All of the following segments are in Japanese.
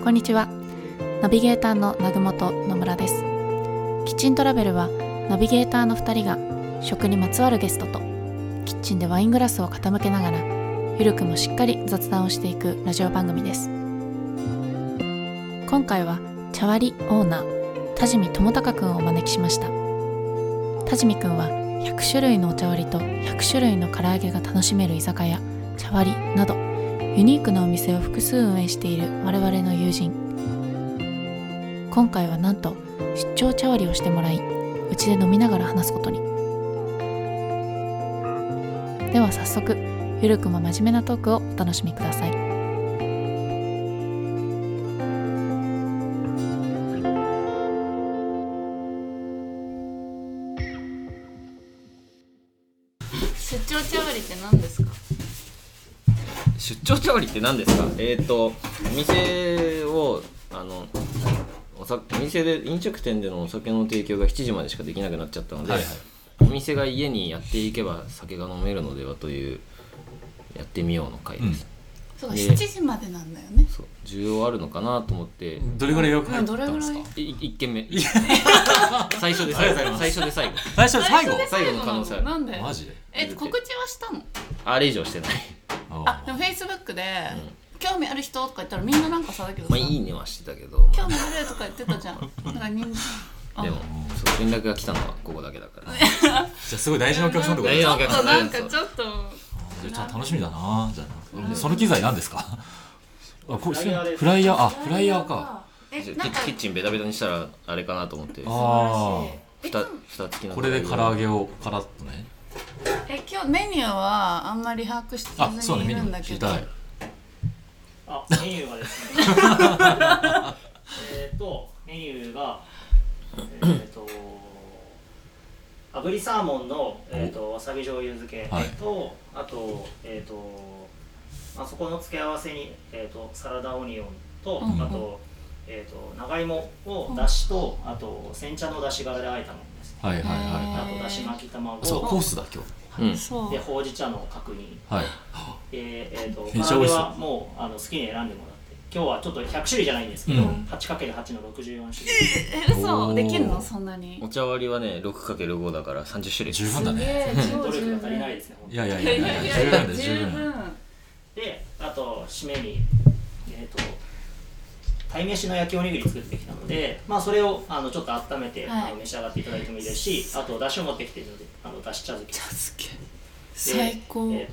こんにちは。ナビゲーターの南雲と野村です。キッチントラベルはナビゲーターの2人が食にまつわるゲストとキッチンでワイングラスを傾けながらゆるくもしっかり雑談をしていくラジオ番組です。今回は茶割りオーナー田尻智隆くんをお招きしました。田尻くんは100種類のお茶割りと100種類の唐揚げが楽しめる居酒屋茶割りなどユニークなお店を複数運営している我々の友人。今回はなんと出張茶割りをしてもらいうちで飲みながら話すことに。では早速ゆるくも真面目なトークをお楽しみください。出張茶割りって何ですか？ 出張茶割りって何ですか？お店をお店で飲食店でのお酒の提供が7時までしかできなくなっちゃったので、はいはい、お店が家にやっていけば酒が飲めるのではというやってみようの会です。 そうか、7時までなんだよね。 そう、需要あるのかなと思って。 どれぐらい予約入ったんですか ？1軒目最初で最後最後の可能性ある。 なんで？ マジで？ 告知はしたの？ あれ以上してない。 でも Facebook で、興味ある人とか言ったらみんななんかさだけどさ、 いいねはしてたけど興味あるとか言ってたじゃん。なんかみんなでもそう連絡が来たのはここだけだからじゃあすごい大事なお客さんってことですか？ なんかちょっとじゃあ楽しみだな。じゃあその機材何ですか？これフライヤーか。 キッチンベタベタにしたらあれかなと思って。蓋付きのこれで唐揚げをカラッとね。 今日メニューはあんまり把握してずにいるんだけど。 メニューがですねメニューが炙りサーモンのわさび醤油漬けと、あとそこの付け合わせにサラダオニオンと、あと長芋をだしと、あと煎茶のだしがらであえたものです。あとだし巻き卵。 そうコースだ今日。でほうじ茶の角煮。 唐揚げはもう好きに選んでもらって、今日はちょっと100種類じゃないんですけど、8×8 の64種類。 嘘できるの？そんなに？ お茶割りはね 6×5 だから30種類。 十分だね。 努力が足りないですね。 いや十分です十分。 であと締めに鯛めしの焼きおにぎり作ってきたので、それをちょっと温めて、召し上がっていただいてもいいですし、あとだしを持ってきているのでだし茶漬け。 最高です。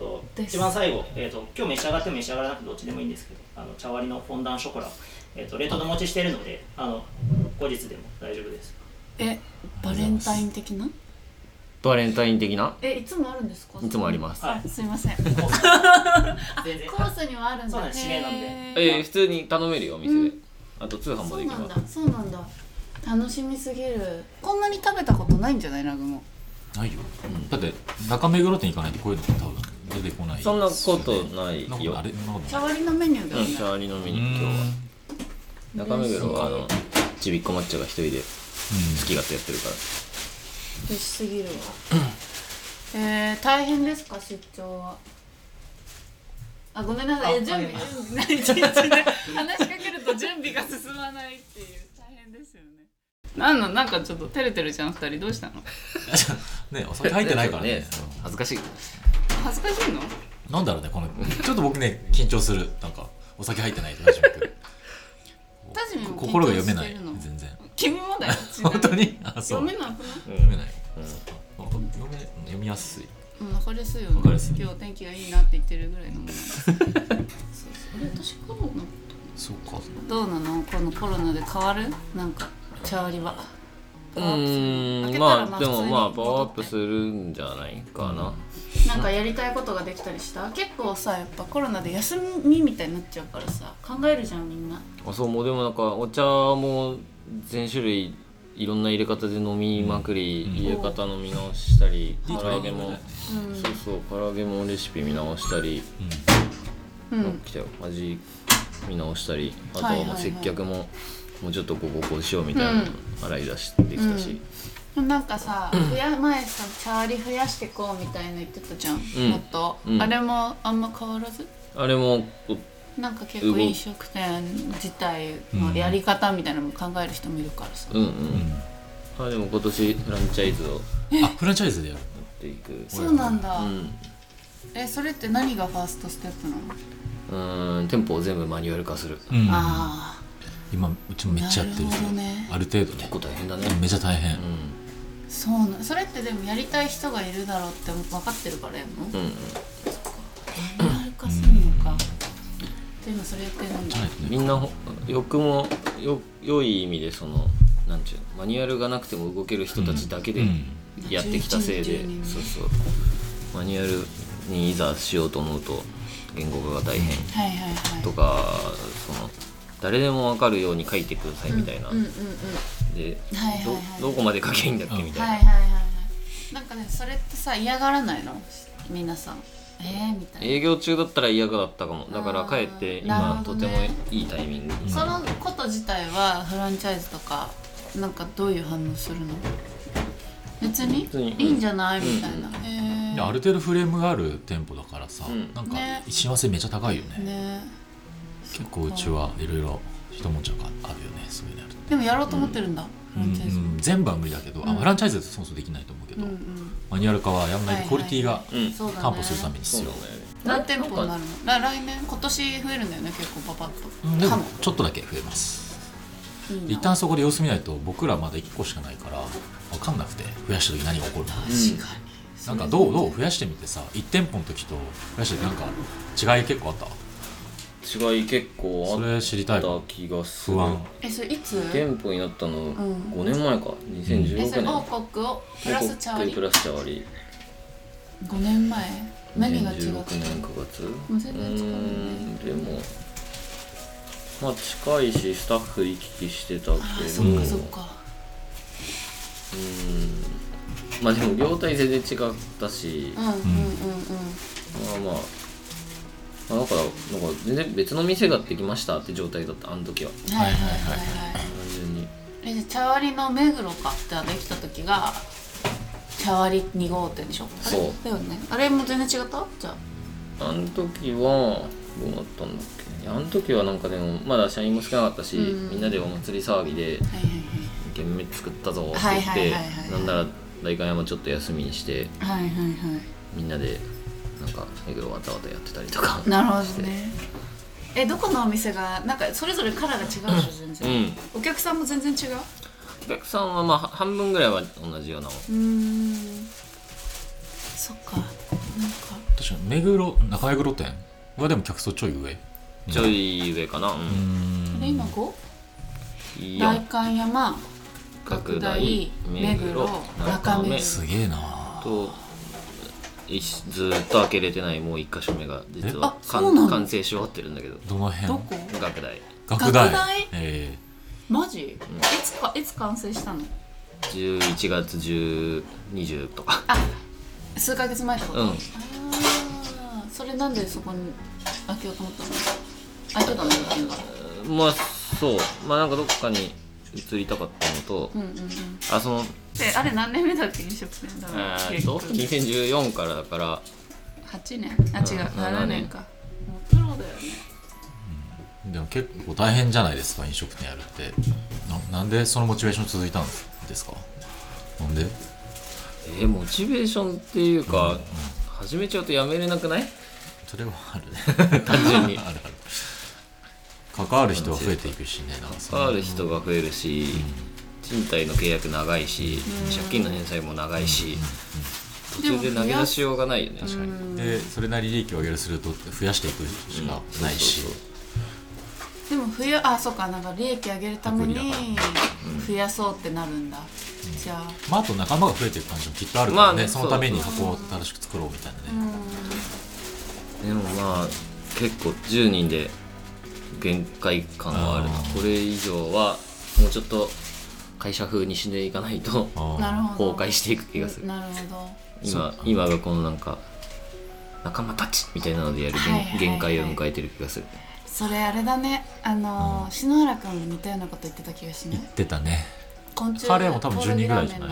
一番最後、今日召し上がっても召し上がらなくてどっちでもいいんですけど、茶割りのフォンダンショコラ、冷凍でお持ちしているので後日でも大丈夫です。 バレンタイン的な？ バレンタイン的な？ いつもあるんですか？ いつもあります。 すいません。コースにはあるんだ。 そうなんです、締めなんで。 普通に頼めるよお店で。あと通販もできます。 そうなんだ。楽しみすぎる。こんなに食べたことないんじゃないラグも？ ないよ。だって中目黒店行かないとこういうの多分出てこない。 そんなことないよ。 茶割りのメニューだよね。 茶割りのメニュー今日は。中目黒はちびっこ抹茶が一人で好き勝手やってるから。 美味しすぎるわ。大変ですか出張は？ごめんなさい。準備話しかけると準備が進まないっていう大変ですよね。なんかちょっと照れてるじゃん2人。どうしたの？ ねお酒入ってないからね。 恥ずかしい。 恥ずかしいの？ なんだろうねこのちょっと僕ね緊張する。なんかお酒入ってないと初めて。心が読めない全然。 君もだよ。 本当に？ 読めなくない？ 読めない。読みやすい。 わかりやすいよね。今日天気がいいなって言ってるぐらいのもの。私コロナ。 そうか。 どうなの？このコロナで変わる？なんか茶割りは。 でもパワーアップするんじゃないかな。 なんかやりたいことができたりした？結構さやっぱコロナで休みみたいになっちゃうからさ考えるじゃんみんな。 そうもうでもなんかお茶も全種類いろんな入れ方で飲みまくり、入れ方の見直したり、唐揚げも唐揚げもレシピ見直したり、来たよ味見直したり、あとはもう接客ももうちょっとこうしようみたいなの洗い出してきたし。 なんかさ、前さ茶割り増やしてこうみたいな言ってたじゃん、もっと、あれもあんま変わらず？ あれもなんか結構飲食店自体のやり方みたいなのも考える人もいるからさ、 うんうん、でも今年フランチャイズをフランチャイズでやるっていく。 そうなんだ、 うん、 それって何がファーストステップなの？ 店舗を全部マニュアル化する、 ああ今うちもめっちゃやってるけど、 ね、 ある程度ね結構大変だね。 めっちゃ大変、 そうな、それってでもやりたい人がいるだろうって分かってるからやるの？マニュアル化するのか、でもそれやってるんだ。 みんな良い意味でそのなんていうの、マニュアルがなくても動ける人たちだけでやってきたせいで、そうそう、マニュアルにいざしようと思うと言語化が大変とか、その誰でも分かるように書いてくださいみたいな、で、どこまで書けばいいんだっけみたいな。 なんかね、それってさ嫌がらないの皆さん？みたいな。 営業中だったら嫌がだったかも。だからかえって今とてもいいタイミング。 そのこと自体はフランチャイズとかなんかどういう反応するの？別にいいんじゃないみたいな。 ある程度フレームがある店舗だからさ、なんか親和性めっちゃ高いよね。結構うちはいろいろ一文字があるよね、そういうのやると。 でもやろうと思ってるんだ、フランチャイズ。 全部は無理だけど、フランチャイズってそもそもできないと思うけど、マニュアル化はやんないとクオリティが担保するために必要。 何店舗になるの？来年今年増えるんだよね、結構パパッと。 でもちょっとだけ増えます。一旦そこで様子見ないと、僕らまだ1個しかないから分かんなくて、増やした時何が起こるのか。確かに。なんかどう増やしてみてさ、1店舗の時と増やしててなんか違い結構あった？ 違い結構あった気がする。 それいつ？ 店舗になったの5年前か、2016年。 それ王国をプラス茶割り。 プラス茶割り。 5年前？何が違った？ 2016年9月。 もう全然違うね。 でもまあ近いしスタッフ行き来してたけど。 そっかそっか。 まあでも業態全然違ったし、まあだからなんか全然別の店ができましたって状態だった、あの時は。 単純に。じゃあ茶割りの目黒かってできた時が茶割り2号店でしょ？ そうだよね。あれも全然違った？じゃあ。 あの時はどうなったんだっけ。あの時はなんかでもまだ社員も少なかったし、みんなでお祭り騒ぎで店名作ったぞって言って、なんなら代官山ちょっと休みにして、みんなでなんか目黒わたわたやってたりとか。 なるほどね。どこのお店がなんかそれぞれカラーが違うでしょ全然。お客さんも全然違う？ お客さんはまあ半分ぐらいは同じような。 そっか。なんか確かに中目黒店はでも客層ちょい上。 ちょい上かな。 今 5？ 代官山、角大、目黒、中目。 すげえな。 とずっと開けれてないもう1箇所目が実は完成し終わってるんだけど。 どの辺？ どこ？ 学大。 マジ？いつ完成したの ？11月20とか。 数ヶ月前ってこと？それなんでそこに開けようと思ったの？開いてたのっていうか。 まあそう、まあなんかどっかに移りたかったのと、そのあれ何年目だっけ飲食店だろう。 2014からだから 8年？違う、7年か。もうプロだよね。 でも結構大変じゃないですか、飲食店やるって。なんでそのモチベーション続いたんですか？なんで？ モチベーションっていうか、始めちゃうとやめれなくない？ それはあるね。 単純にある関わる人は増えていくしね。 関わる人が増えるし、賃貸の契約長いし、借金の返済も長いし、途中で投げ出しようがないよね。 確かに。でそれなり利益を上げるすると増やしていくしかないし。 でもそうか、なんか利益上げるために増やそうってなるんだ。じゃああと仲間が増えていく感じもきっとあるからね。そのために箱を正しく作ろうみたいなね。 でもまあ結構10人で限界感はあるな。これ以上はもうちょっと会社風にしていかないと崩壊していく気がする。 なるほど。今がこのなんか仲間たちみたいなのでやる限界を迎えてる気がする。 それあれだね。篠原くんも似たようなこと言ってた気がしない？ 言ってたね。 彼も多分10人ぐらいじゃない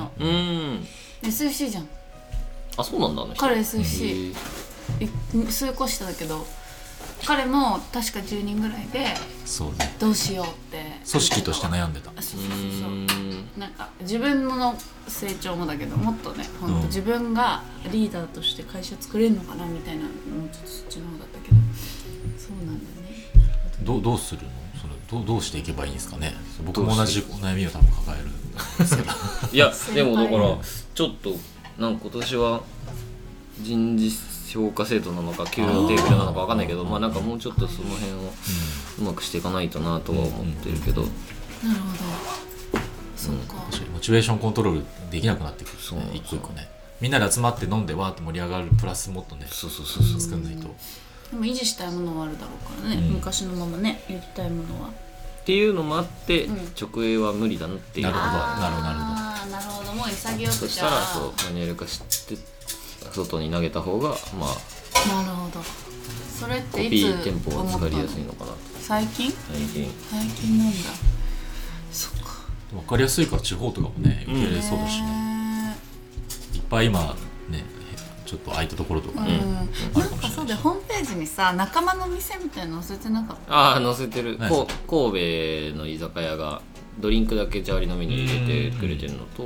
？SFC じゃん。 あ、そうなんだ。 彼 SFC。数個下だけど彼も確か10人ぐらいでそうね、 どうしようって組織として悩んでた。 そうなんか自分の成長もだけどもっとね本当自分がリーダーとして会社作れるのかなみたいなのもちょっとそっちの方だったけど、そうなんだね。 どうするの？どうしていけばいいんですかね。僕も同じ悩みを多分抱えるんですけどいやでもだからちょっとなんか今年は人事評価制度なのか給料テーブルなのか分かんないけど、まあなんかもうちょっとその辺をうまくしていかないとなとは思ってるけど、 なるほど、そっか、 確かにモチベーションコントロールできなくなってくるそうね、一個一個ね。みんなで集まって飲んでわーって盛り上がるプラスもっとねそう作んないと。 でも維持したいものはあるだろうからね、昔のままねやりたいものはっていうのもあって、直営は無理だなっていうのがああなるほど、もう潔くそしたらそうマニュアル化して外に投げた方がまあなるほど。それっコていつピー店舗思ったの？ が使いやすいのかなと最近最なんだ。そっか。 分かりやすいから地方とかもね受け入れそうだしね、いっぱい今ねちょっと空いたところとかね、あるかもしれないし。 そうでホームページにさ仲間の店みたいなの載せてなかった？ ああ載せてる、 はい神戸の居酒屋がドリンクだけジャーリのメニュー入れてくれてるのと、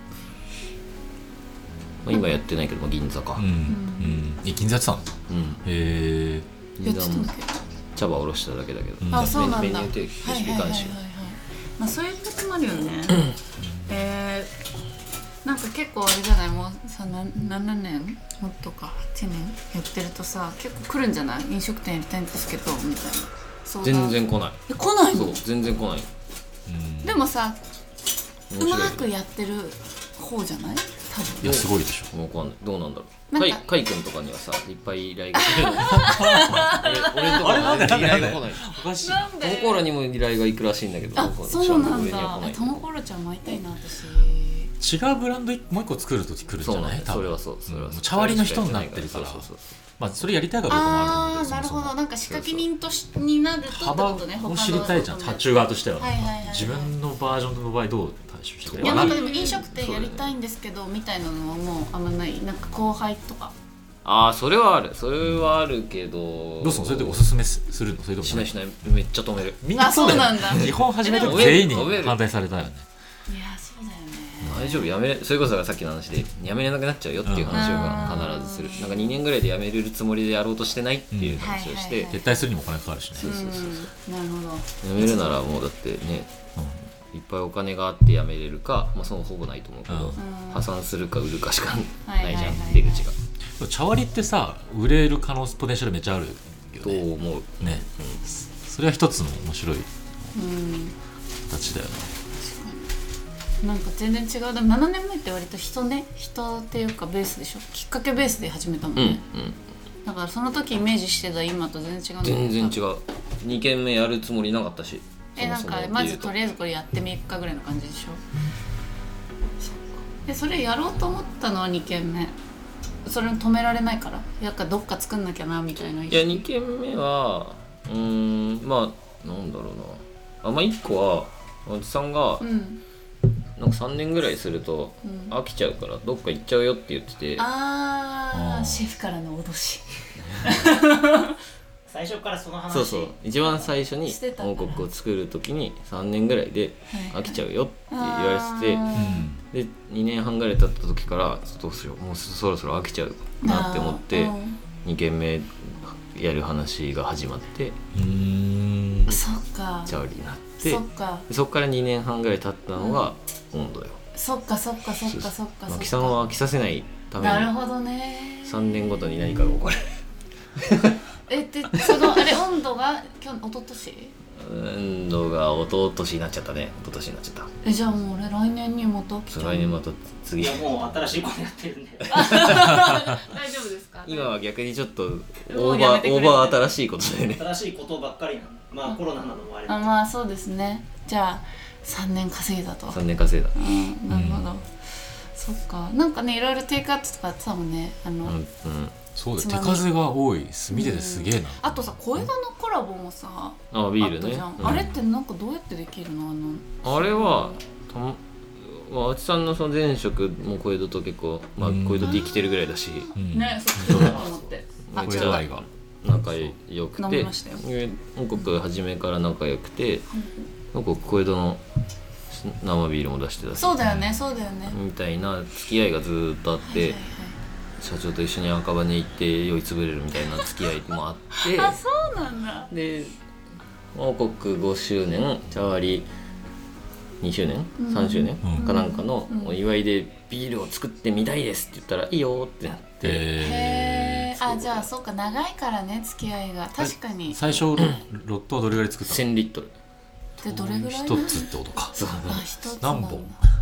まあ、今やってないけど、まあ、銀座か、 銀座やってたの？へえ。 やってたんだっけ？ 茶葉おろしただけだけど、 あ、そうなんだ。 メニュー提供レシピ監修。 まあそういうこともあるよね。なんか結構あれじゃない、もうさ7年もっとか8年やってるとさ結構来るんじゃない？飲食店やりたいんですけどみたいな。 全然来ない。 来ないの？ そう全然来ない。 でもさう面白いまくやってる方じゃない？多分。 いやすごいでしょ。 もうわかんない、どうなんだろう。 なんかカイ君とかにはさいっぱい依頼が来るの。俺とかは依頼が来ない。 おかしい。 なんで？ トモコーラにも依頼が行くらしいんだけど、 あ、そうなん俺には来なだ。 いトモコーラちゃんも会いたいな私。 違うブランドもう一個作るとき来るんじそうなゃない？多分それはそう、それはそう。 茶割りの人になってるから、 そうそうまあそれやりたいかどうかもあるんで、 なるほど。なんか仕掛け人としになるとって幅ことね。 を知りたいじゃん、発注側としては。 はいはいはいはい。 自分のバージョンの場合どう対処してくれるいやかな。 なんかでも飲食店やりたいんですけどみたいなのはもうあんまない。なんか後輩とか。 ああそれはある、それはあるけど、 どうすんの？それでおすすめするの？それともしないしない、めっちゃ止める。 みんなそうだよ。 あそうなんだ基本始めた時全員に止める反対されたよね。 いやそうだよね。 大丈夫、やめれ、それこそさっきの話でやめれなくなっちゃうよっていう話を必ずする。なんか2年ぐらいでやめれるつもりでやろうとしてないっていう話をして、 撤退するにもお金かかるしね。 そうそうそうなるほど。 やめるならもうだってね、いっぱいお金があってやめれるか、まあそのほぼないと思うけど、破産するか売るかしかないじゃん、出口が。 茶割りってさ売れる可能ポテンシャルめっちゃあるけどとね。 思う。 ね、それは一つの面白い形だよね。 なんか全然違う。でも7年前って割と人っていうかベースでしょ。きっかけベースで始めたもんね。だからその時イメージしてた今と全然違うんだけど。 全然違う。2軒目やるつもりなかったし。 なんかまずとりあえずこれやってみるかぐらいの感じでしょ。でそれやろうと思ったのは2軒目。それを止められないから、やっぱどっか作んなきゃなみたいな。 いや2軒目はまあなんだろうな、まあ1個はおじさんが、なんか3年ぐらいすると飽きちゃうからどっか行っちゃうよって言ってて、 シェフからの脅し。 最初からその話。 そうそう、一番最初に王国を作る時に3年ぐらいで飽きちゃうよって言われてて、で2年半ぐらい経った時からちょっとどうしよう、もうそろそろ飽きちゃうなって思って2軒目やる話が始まって、 そっか。 茶割りになって、そっから2年半ぐらい経ったのが温度よ。 そっか。 マキさんは飽きさせないためになるほどね。 3年ごとに何かが起こる。 でそのあれ温度が一昨年？ 温度が一昨年になっちゃったね。一昨年になっちゃった。 じゃあもう俺来年にまた来ちゃう。 来年また次。 いやもう新しいことやってるんで。 大丈夫ですか？ 今は逆にちょっとオもうーやめてくれバー新しいことだよね。 新しいことばっかりなの。まあコロナなのもあれだけど。 まあそうですね。じゃあ3年稼いだと。 3年稼いだ。 なるほど。そっか。なんかねいろいろテイクアウトとかやってたもんね。 そうだ、手数が多い。見ててすげえな。 あとさ小枝のコラボもさ、 ビールね。 あれってなんかどうやってできるの？ あれはあちさんのその前職も小江戸と結構小江戸で生きてるぐらいだし、 ね、そうだと思って。 小枝愛が。 仲良くて、 飲みましたよ。 で王国初めから仲良くて、王国小江戸の生ビールも出してたしそうだよねそうだよね。 みたいな付き合いがずっとあって、 はいはいはい社長と一緒に赤羽行って酔いつぶれるみたいな付き合いもあってあそうなんだ。 で王国5周年茶割り2周年、3周年かなんかのお祝いでビールを作ってみたいですって言ったらいいよってなって、 へー、あじゃあそうか長いからね付き合いが確かに。 最初ロットはどれぐらい作ったの 1000リットルでどれぐらい一つってことか。 あ一つなんだ何本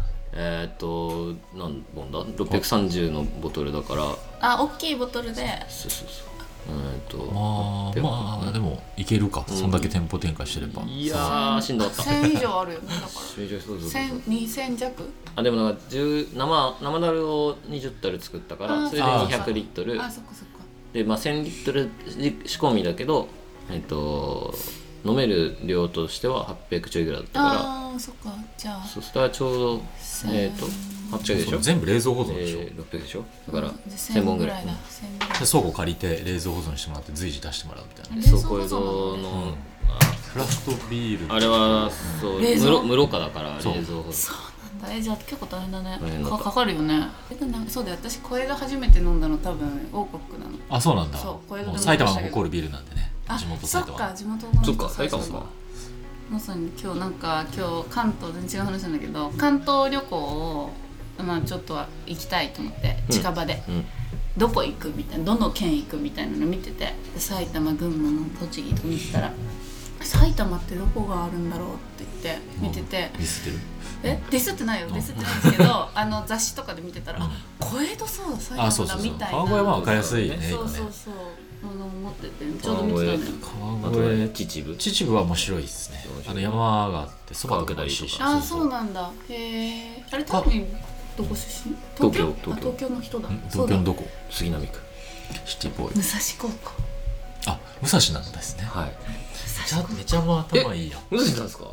何本だ630のボトルだからあ大きいボトルでそうまあでもいけるか、そんだけ店舗展開してれば。 いやーしんどかった 1000以上あるよねだからそう 2000弱あでもなんか生ダルを20タル作ったからそれで200リットルあそっかそっかで、1000リットル仕込みだけど飲める量としては800ちょいぐらいだったからああそっかじゃあそしたらちょうど800でしょ全部冷蔵保存でしょ、 600でしょだから 1000 1000本ぐらいだ1000ぐらいで倉庫借りて冷蔵保存してもらって随時出してもらうみたいな。 そう小江戸のクラフトビールあれはそう冷蔵室価だから冷そう蔵保存そうなんだじゃあ結構大変だね大変だったかかるよねそうだよ私小江戸初めて飲んだの多分王国なのあそうなんだ。 そう小江戸でもう埼玉が誇るビールなんでね、 あ地元そっ埼玉か地元のそっか埼玉かまさに今日関東全然違う話なんだけど関東旅行をまあちょっとは行きたいと思って近場で、どこ行くみたいなどの県行くみたいなの見ててで埼玉群馬の栃木とか見てたら埼玉ってどこがあるんだろうって言って見ててディスってる。 ディスってないよディスってないんですけど雑誌とかで見てたら小江戸そうだ埼あそうそうそう玉だみたいな川越は分かりやすいねそう今ね。 そうそうものを持っててちょうど見てたのよあとは川越秩父秩父は面白いですね。山があってそばとか美味しいし。 あそうなんだへえあれ多分どこ出身東京あ東京の人だ東京のどこ？ 杉並区シティボーイ。 武蔵高校あ武蔵なんですね。 はいめちゃもう頭いいやん。 無視したんですか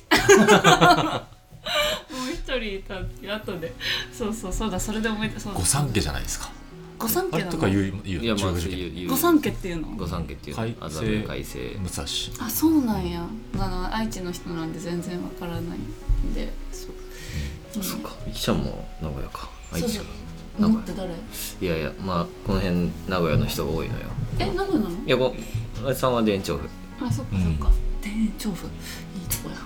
もう一人いた後でそうだそれで思い出そうだ御三家じゃないですか。 御三あれ家なのとか言ういやまあ中学受験御三家っていうの御三家っていう開麻布改正武蔵。 あそうなんや愛知の人なんで全然わからないんでそっかいきちゃんも名古屋か愛知か名古屋って誰いやまあこの辺名古屋の人が多いのよ名古屋なのいやあれさんは田園調布あそっかそっか田園調布いいとこや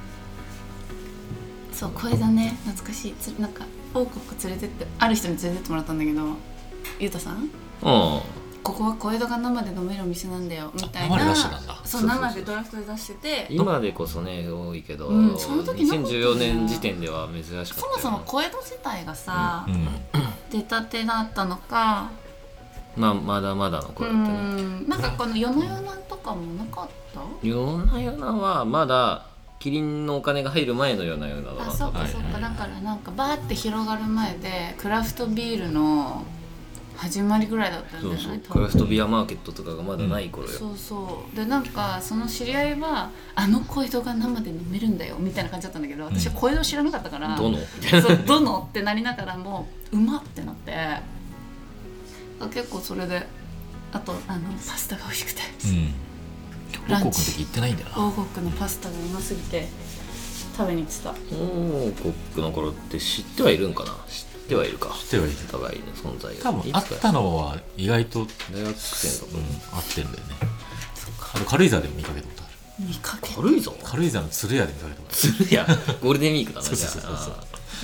そうこれだね懐かしいなんか王国連れてってある人に連れてってもらったんだけどゆうたさんここは小江戸が生で飲めるお店なんだよみたいな生で出してたんだ。 そう生でドラフトで出してて今でこそね多いけど、 その時なかったよ 2014年時点では珍しかったよねそもそも小江戸自体がさ、 うん。 出たてだったのかまあまだまだの頃だったねなんかこの夜な夜なとかもなかった夜な夜なはまだキリンのお金が入る前の夜な夜なだなあそっかそっかだからなんかバーって広がる前でクラフトビールの始まりぐらいだったんじゃないそう多分クラフトビアマーケットとかがまだない頃よ、 そうそうでなんかその知り合いはあの小江戸が生で飲めるんだよみたいな感じだったんだけど私は小江戸知らなかったから、 どのそうどのってなりながらもうまってなって結構それであとパスタが美味しくて王国の時行ってないんだよな。 王国のパスタがうますぎて食べに行ってた王国の頃って知ってはいるんかな知ってはいるか知ってはいる。 お互いの存在が多分あったのは意外と、 大学生の頃、 合ってるんだよね。あと軽井沢でも見かけたことある。 見かけ軽井沢軽井沢の鶴屋で見かけたことするやゴールデンウィークだなそうそうそうそう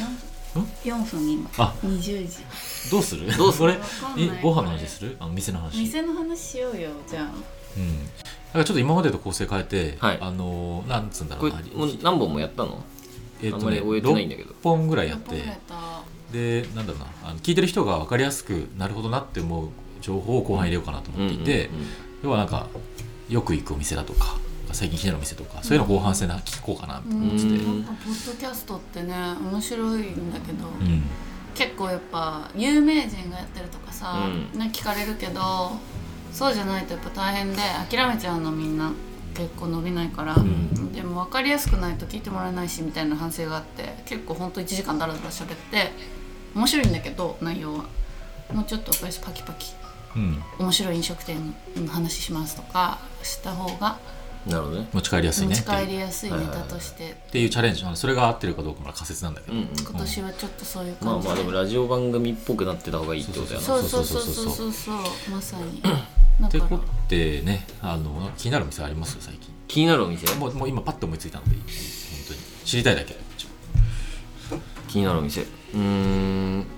4分今あ 20時ある。どうするこれわかんないご飯の話する店の話。 店の話しようよじゃあうん。だからちょっと今までと構成変えて、 はいなんつうんだろこれうな。 もう何本もやったのあんまり終えてないんだけど 6本ぐらいやって 6本ぐらいやったでなんだろうな聞いてる人が分かりやすくなるほどなって思う情報を後半入れようかなと思っていて、要はなんかよく行くお店だとか最近来てるお店とか、そういうの後半戦で聞こうかなと思ってて、 なんかポッドキャストってね面白いんだけど、 うん結構やっぱ有名人がやってるとかさ、ね、聞かれるけどそうじゃないとやっぱ大変で諦めちゃうのみんな結構伸びないから、でも分かりやすくないと聞いてもらえないしみたいな反省があって結構ほんと1時間だらだら喋って面白いんだけど内容はもうちょっと分かりやすくパキパキ面白い飲食店の話しますとかした方がなるほどね。 持ち帰りやすいね持ち帰りやすいネタとしてっていうチャレンジ、それが合ってるかどうかまだ仮説なんだけど、 今年はちょっとそういうまあ感じで、 まあでもラジオ番組っぽくなってた方がいいってことやな。 そうまさにってことでね、気になる店あります最近？ 気になるお店？ もう今パッと思いついたので本当に知りたいだけ。 気になるお店。ヌーン。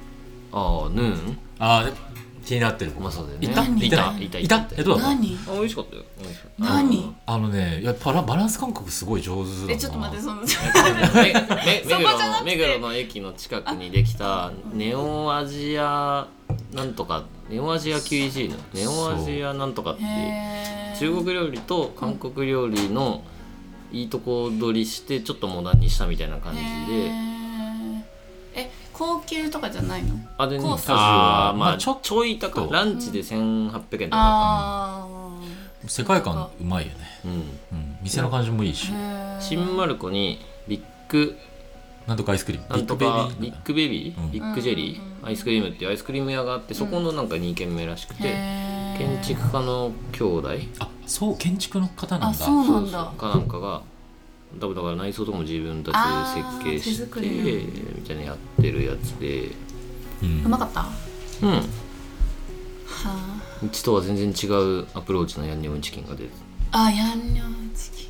気になってる。 まあそうだよね。 いたどうだった？ 何美味しかったよ。 何やっぱバランス感覚すごい上手だな。 ちょっと待って目黒の駅の近くにできたネオアジアなんとか、ネオアジア QEG のネオアジアなんとかっていう中国料理と韓国料理のいいとこ取りしてちょっとモダンにしたみたいな感じで。 高級とかじゃないの？ でコースまあちょい高い。ランチで1800円とか。 世界観うまいよね。店の感じもいいし。 新丸子にビッグなんとかアイスクリーム、 なんとかビッグベビー、ビッグジェリーアイスクリームっていうアイスクリーム屋があって、そこのなんか2軒目らしくて、建築家の兄弟、 そう建築の方なんだ。 そうなんだ。 かなんかが多分だから内装とかも自分たちで設計してみたいなやってるやつで、 うまかった？ うちとは全然違うアプローチのヤンニョムチキンが出て、 ヤンニョムチキン、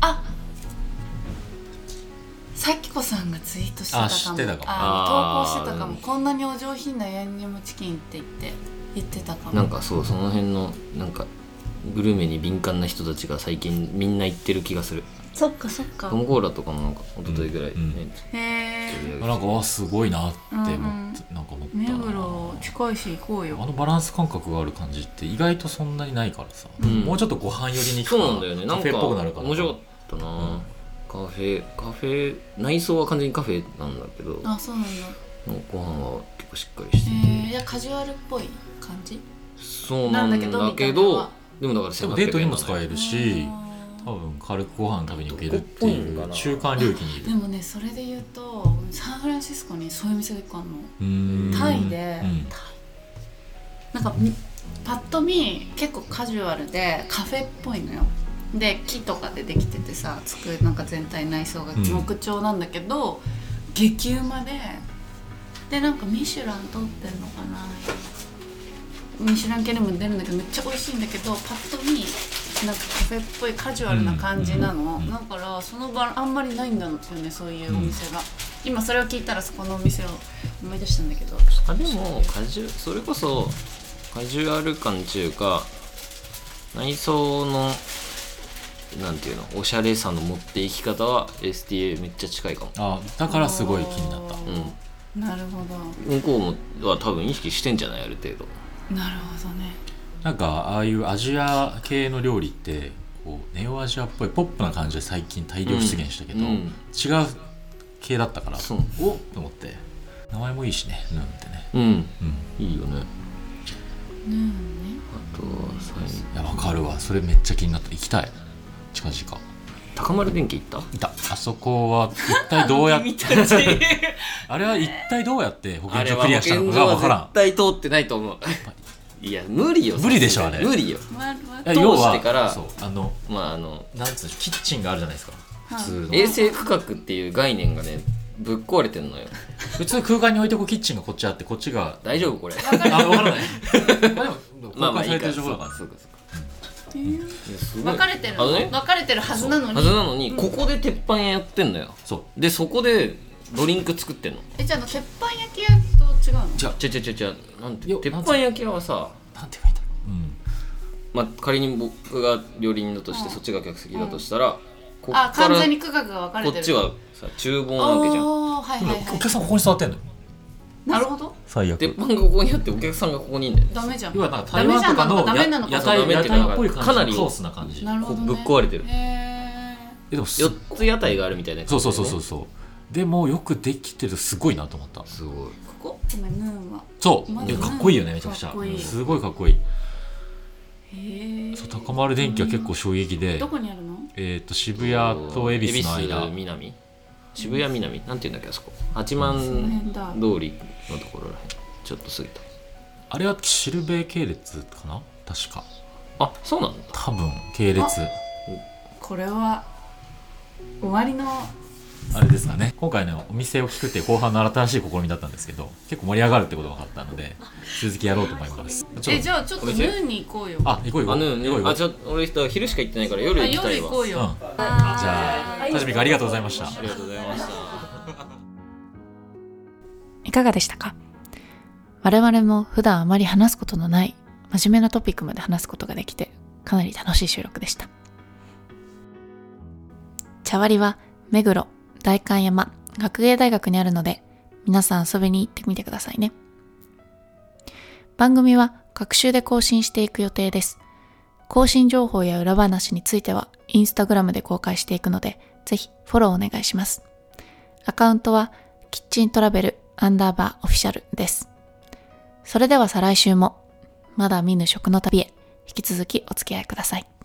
さきこさんがツイートしてたかも。 知ってたかも。 投稿してたかも。こんなにお上品なヤンニョムチキンって言ってたかも。 なんかその辺のなんかグルメに敏感な人たちが最近みんな行ってる気がする。 そっかそっか。 トムコーラとかもなんか一昨日ぐらいね、 なんかすごいなって思ってなんか思った。 目黒近いし行こうよ。 バランス感覚がある感じって意外とそんなにないからさ、もうちょっとご飯寄りに行くそうなんだよね。なんかカフェっぽくなるから面白かったな。カフェ内装は完全にカフェなんだけど、 そうなんだ。 ご飯は結構しっかりしてて、 カジュアルっぽい感じそうなんだけど、でもだからでもデートにも使えるし、多分軽くご飯食べに行けるっていう中間領域にいる。 でもね、それで言うとサンフランシスコにそういう店が1個あるの。タイで、なんかパッと見結構カジュアルでカフェっぽいのよ。で木とかでできててさ、なんか全体内装が木調なんだけど、激うまでなんかミシュラン取ってんのかな、ミシュラン系でも出るんだけどめっちゃ美味しいんだけど、パッと見なんかカフェっぽいカジュアルな感じなの。だからその場あんまりないんだよね、そういうお店が。今それを聞いたらそこのお店を思い出したんだけど、 でもそれこそカジュアル感っていうか内装のなんていうの、おしゃれさの持っていき方は STA めっちゃ近いかも。 だからすごい気になった。 なるほど。 向こうもは多分意識してんじゃない、ある程度。 なるほどね。 なんかああいうアジア系の料理ってこうネオアジアっぽいポップな感じで最近大量出現したけど、違う系だったから、おっと思って。名前もいいしね、ヌーンってね。 いいよね。あとはわかるわ、それめっちゃ気になった。行きたい、近々。 高丸電機行った？ あそこは一体どうやってあれは一体どうやって保健所クリアしたのかが分からん。 絶対通ってないと思う。いや無理よ。 無理でしょあれ。 無理よ。 通してからなんつうのキッチンがあるじゃないですか。 普通衛生区画っていう概念がねぶっ壊れてんのよ。 普通空間に置いておくキッチンがこっちあって、こっちが大丈夫これ。 分からない。 まあまあいいから。 そうか分かれてるの？分かれてるはずなのにここで鉄板屋やってんのよ。でそこでドリンク作ってんの。 じゃあ鉄板焼き屋と違うの？ 違うなんて鉄板焼き屋はさ、 なんて言えばいいんだろう。 まあ仮に僕が料理人だとして、そっちが客席だとしたら、 完全に区画が分かれてる。 こっちはさ厨房なわけじゃん。 お客さんここに座ってんのよ。 なるほど。 最悪。 鉄板がここにあってお客さんがここにいんだよ。 ダメじゃん。 要はなんか台湾とかの屋台っぽい感じ、 かなりカオスな感じ。 なるほどね。 ぶっ壊れてる。 でも 4つ屋台があるみたいな感じでね。 そうでもよくできてる、すごいなと思った。 すごい。 ここごめん、ヌーンはそうかっこいいよね、めちゃくちゃ。すごいかっこいい。高丸電機は結構衝撃で。 どこにあるの？ 渋谷と恵比寿の間。 渋谷南なんていうんだっけ、あそこ八幡通りのところらへん、ちょっと過ぎた。 あれはシルベ系列かな確か。 あ、そうなんだ。 多分系列これは終わりのあれですかね。今回のお店を聞くっていう後半の新しい試みだったんですけど、結構盛り上がるってことが分かったので続きやろうと思います。 じゃあちょっとヌーに行こうよ。 あ、行こうよ。 あ、じゃあ俺昼しか行ってないから夜行きたいわ。 夜行こうよ。 じゃあたじみくんありがとうございました。 ありがとうございました。 いかがでしたか？我々も普段あまり話すことのない真面目なトピックまで話すことができて、かなり楽しい収録でした。茶割りは目黒、代官山、学芸大学にあるので、皆さん遊びに行ってみてくださいね。番組は各週で更新していく予定です。更新情報や裏話についてはインスタグラムで公開していくので、ぜひフォローお願いします。アカウントはキッチントラベル_オフィシャルです。それでは再来週もまだ見ぬ食の旅へ引き続きお付き合いください。